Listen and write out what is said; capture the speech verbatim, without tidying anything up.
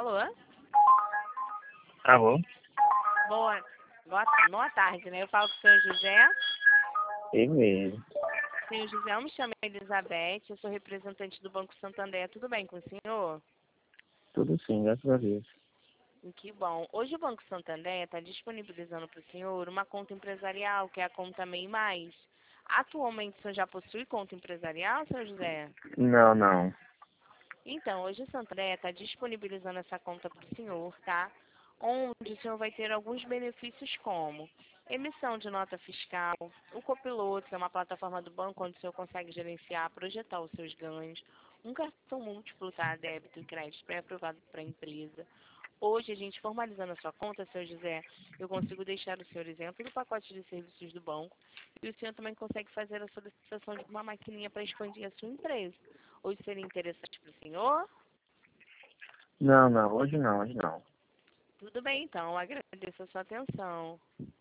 Alô? Alô? Boa, boa, boa tarde, né? Eu falo com o senhor José. Eu mesmo. Senhor José, eu me chamo Elizabeth, eu sou representante do Banco Santander. Tudo bem com o senhor? Tudo sim, graças a Deus. Que bom. Hoje o Banco Santander está disponibilizando para o senhor uma conta empresarial, que é a conta MEI Mais. Atualmente o senhor já possui conta empresarial, senhor José? Não, não. Então, hoje o Santander está disponibilizando essa conta para o senhor, tá? Onde o senhor vai ter alguns benefícios como emissão de nota fiscal, o Copiloto, que é uma plataforma do banco onde o senhor consegue gerenciar, projetar os seus ganhos, um cartão múltiplo, tá? Débito e crédito pré-aprovado para a empresa. Hoje, a gente formalizando a sua conta, senhor José, eu consigo deixar o senhor isento do pacote de serviços do banco e o senhor também consegue fazer a solicitação de uma maquininha para expandir a sua empresa. Hoje seria interessante para o senhor? Não, não, hoje não, hoje não. Tudo bem, então. Agradeço a sua atenção.